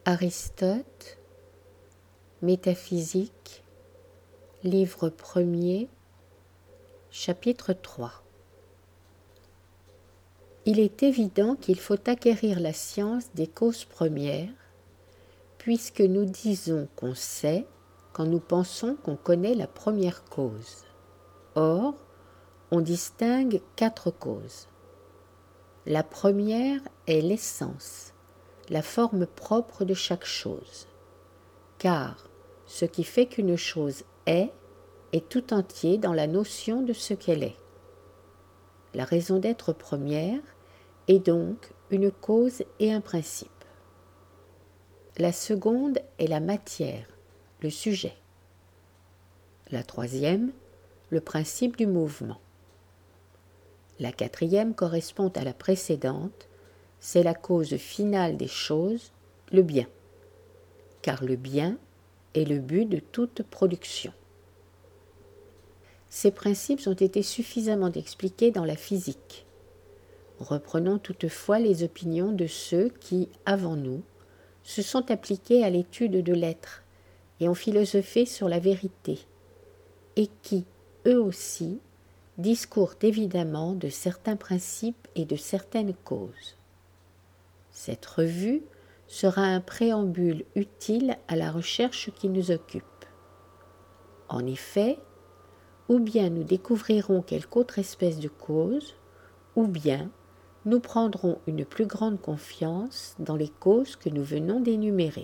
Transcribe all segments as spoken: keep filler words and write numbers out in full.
Aristote, Métaphysique, livre premier, chapitre trois. Il est évident qu'il faut acquérir la science des causes premières, puisque nous disons qu'on sait quand nous pensons qu'on connaît la première cause. Or, on distingue quatre causes. La première est l'essence, la forme propre de chaque chose, car ce qui fait qu'une chose est, est tout entier dans la notion de ce qu'elle est. La raison d'être première est donc une cause et un principe. La seconde est la matière, le sujet. La troisième, le principe du mouvement. La quatrième correspond à la précédente, c'est la cause finale des choses, le bien, car le bien est le but de toute production. Ces principes ont été suffisamment expliqués dans la physique. Reprenons toutefois les opinions de ceux qui, avant nous, se sont appliqués à l'étude de l'être et ont philosophé sur la vérité, et qui, eux aussi, discourent évidemment de certains principes et de certaines causes. Cette revue sera un préambule utile à la recherche qui nous occupe. En effet, ou bien nous découvrirons quelque autre espèce de cause, ou bien nous prendrons une plus grande confiance dans les causes que nous venons d'énumérer.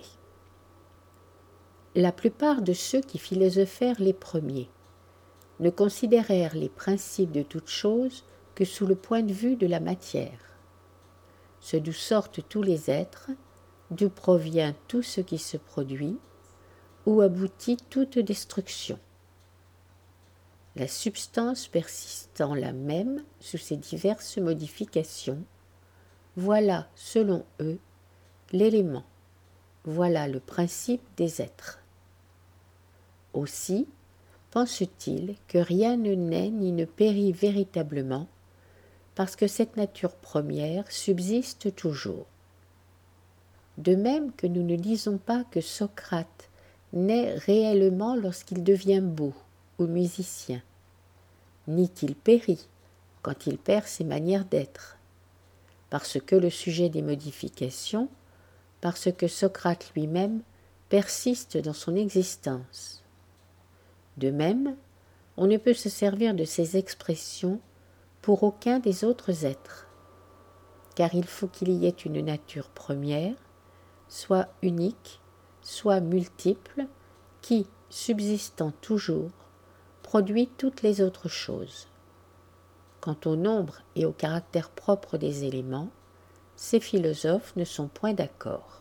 La plupart de ceux qui philosophèrent les premiers ne considérèrent les principes de toute chose que sous le point de vue de la matière. Ce d'où sortent tous les êtres, d'où provient tout ce qui se produit, où aboutit toute destruction. La substance persistant la même sous ses diverses modifications, voilà, selon eux, l'élément, voilà le principe des êtres. Aussi, pense-t-il que rien ne naît ni ne périt véritablement, parce que cette nature première subsiste toujours. De même que nous ne disons pas que Socrate naît réellement lorsqu'il devient beau ou musicien, ni qu'il périt quand il perd ses manières d'être, parce que le sujet des modifications, parce que Socrate lui-même persiste dans son existence. De même, on ne peut se servir de ces expressions pour aucun des autres êtres, car il faut qu'il y ait une nature première, soit unique, soit multiple, qui, subsistant toujours, produit toutes les autres choses. Quant au nombre et au caractère propre des éléments, ces philosophes ne sont point d'accord.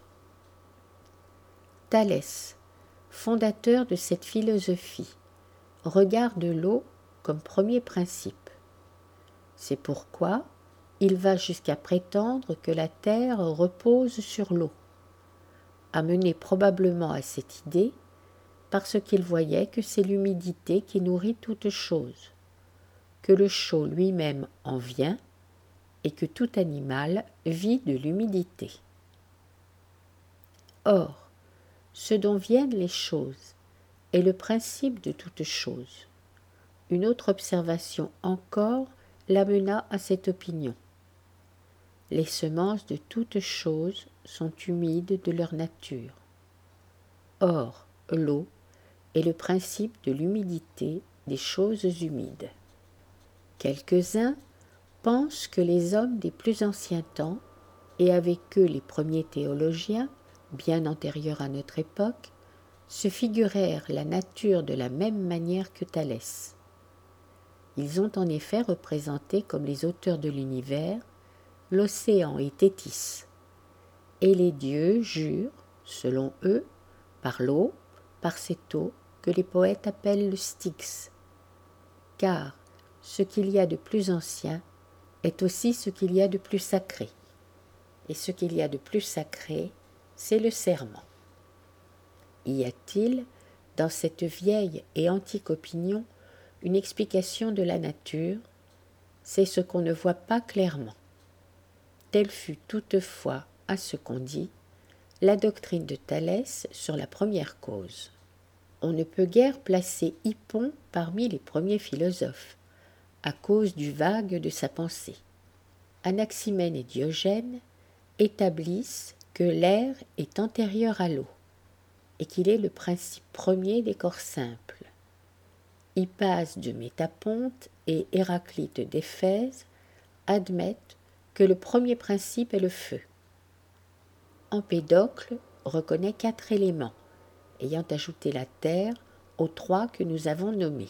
Thalès, fondateur de cette philosophie, regarde l'eau comme premier principe. C'est pourquoi il va jusqu'à prétendre que la terre repose sur l'eau, amené probablement à cette idée parce qu'il voyait que c'est l'humidité qui nourrit toute chose, que le chaud lui-même en vient et que tout animal vit de l'humidité. Or, ce dont viennent les choses est le principe de toute chose. Une autre observation encore l'amena à cette opinion. Les semences de toute chose sont humides de leur nature. Or, l'eau est le principe de l'humidité des choses humides. Quelques-uns pensent que les hommes des plus anciens temps, et avec eux les premiers théologiens, bien antérieurs à notre époque, se figurèrent la nature de la même manière que Thalès. Ils ont en effet représenté comme les auteurs de l'univers l'océan et Thétis, et les dieux jurent, selon eux, par l'eau, par cette eau que les poètes appellent le Styx, car ce qu'il y a de plus ancien est aussi ce qu'il y a de plus sacré, et ce qu'il y a de plus sacré, c'est le serment. Y a-t-il, dans cette vieille et antique opinion, une explication de la nature? C'est ce qu'on ne voit pas clairement. Telle fut toutefois, à ce qu'on dit, la doctrine de Thalès sur la première cause. On ne peut guère placer Hippon parmi les premiers philosophes, à cause du vague de sa pensée. Anaximène et Diogène établissent que l'air est antérieur à l'eau et qu'il est le principe premier des corps simples. Hypase de Métaponte et Héraclite d'Éphèse admettent que le premier principe est le feu. Empédocle reconnaît quatre éléments, ayant ajouté la terre aux trois que nous avons nommés.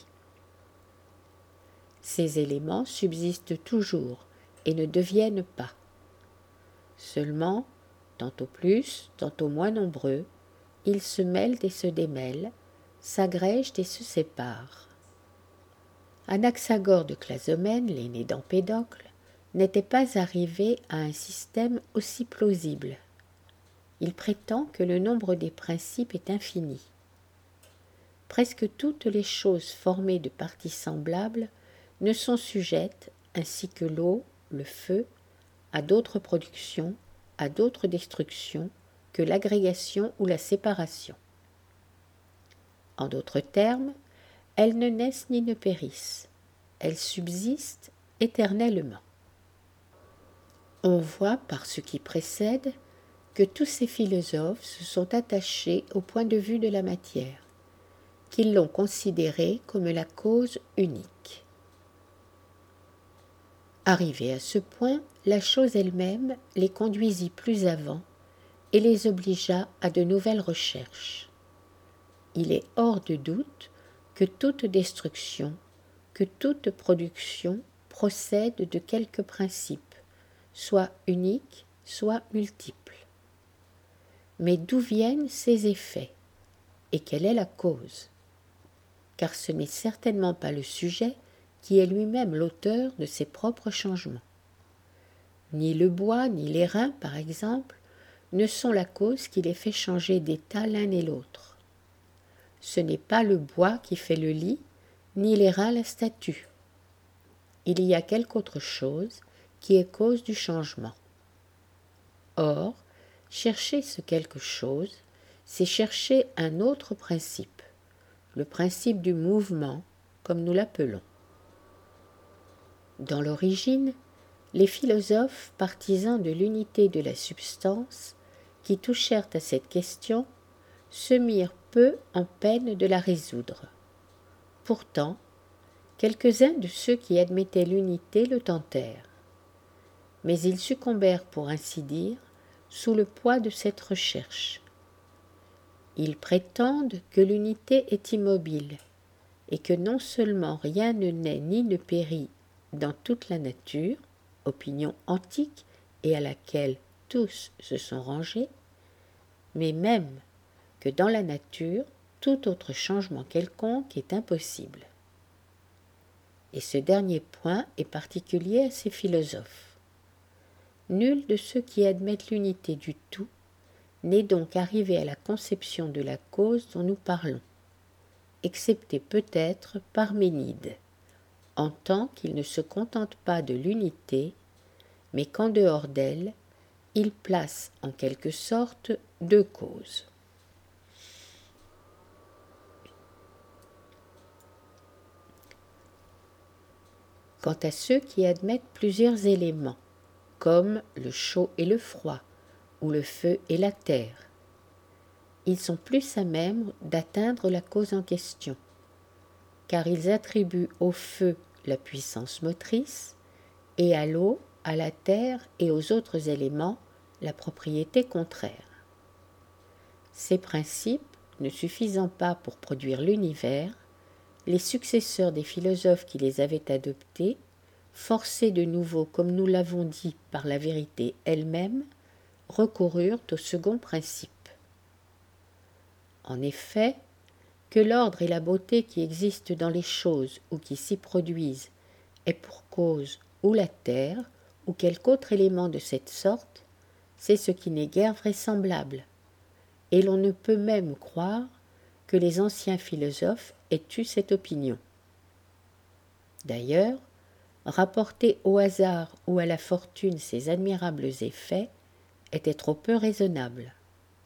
Ces éléments subsistent toujours et ne deviennent pas. Seulement, tantôt plus, tantôt moins nombreux, ils se mêlent et se démêlent, s'agrègent et se séparent. Anaxagore de Clazomène, l'aîné d'Empédocle, n'était pas arrivé à un système aussi plausible. Il prétend que le nombre des principes est infini. Presque toutes les choses formées de parties semblables ne sont sujettes, ainsi que l'eau, le feu, à d'autres productions, à d'autres destructions que l'agrégation ou la séparation. En d'autres termes, elles ne naissent ni ne périssent, elles subsistent éternellement. On voit par ce qui précède que tous ces philosophes se sont attachés au point de vue de la matière, qu'ils l'ont considérée comme la cause unique. Arrivés à ce point, la chose elle-même les conduisit plus avant et les obligea à de nouvelles recherches. Il est hors de doute que toute destruction, que toute production procède de quelques principes, soit uniques, soit multiples. Mais d'où viennent ces effets et quelle est la cause? Car ce n'est certainement pas le sujet qui est lui-même l'auteur de ses propres changements. Ni le bois, ni les reins, par exemple, ne sont la cause qui les fait changer d'état l'un et l'autre. Ce n'est pas le bois qui fait le lit, ni les reins la statue. Il y a quelque autre chose qui est cause du changement. Or, chercher ce quelque chose, c'est chercher un autre principe, le principe du mouvement, comme nous l'appelons. Dans l'origine, les philosophes partisans de l'unité de la substance, qui touchèrent à cette question, se mirent peu en peine de la résoudre. Pourtant, quelques-uns de ceux qui admettaient l'unité le tentèrent. Mais ils succombèrent, pour ainsi dire, sous le poids de cette recherche. Ils prétendent que l'unité est immobile, et que non seulement rien ne naît ni ne périt dans toute la nature, opinion antique et à laquelle tous se sont rangés, mais même que dans la nature, tout autre changement quelconque est impossible. Et ce dernier point est particulier à ces philosophes. Nul de ceux qui admettent l'unité du tout n'est donc arrivé à la conception de la cause dont nous parlons, excepté peut-être Parménide, en tant qu'il ne se contente pas de l'unité, mais qu'en dehors d'elle, il place en quelque sorte deux causes. Quant à ceux qui admettent plusieurs éléments, comme le chaud et le froid, ou le feu et la terre, ils sont plus à même d'atteindre la cause en question, car ils attribuent au feu la puissance motrice, et à l'eau, à la terre et aux autres éléments la propriété contraire. Ces principes ne suffisant pas pour produire l'univers, les successeurs des philosophes qui les avaient adoptés, forcés de nouveau, comme nous l'avons dit, par la vérité elle-même, recoururent au second principe. En effet, que l'ordre et la beauté qui existent dans les choses ou qui s'y produisent est pour cause ou la terre ou quelque autre élément de cette sorte, c'est ce qui n'est guère vraisemblable, et l'on ne peut même croire que les anciens philosophes aient eu cette opinion. D'ailleurs, rapporter au hasard ou à la fortune ces admirables effets était trop peu raisonnable.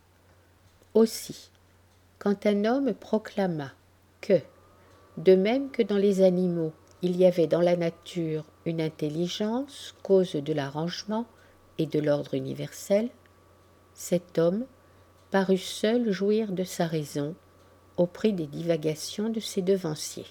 Aussi, quand un homme proclama que, de même que dans les animaux, il y avait dans la nature une intelligence, cause de l'arrangement et de l'ordre universel, cet homme parut seul jouir de sa raison au prix des divagations de ses devanciers.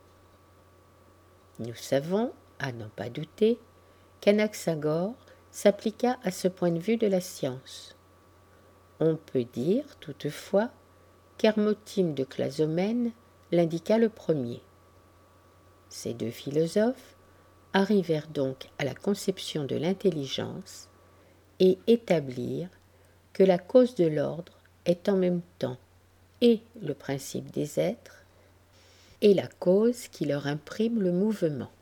Nous savons, à n'en pas douter, qu'Anaxagore s'appliqua à ce point de vue de la science. On peut dire, toutefois, qu'Hermotime de Clazomène l'indiqua le premier. Ces deux philosophes arrivèrent donc à la conception de l'intelligence et établirent que la cause de l'ordre est en même temps et le principe des êtres et la cause qui leur imprime le mouvement.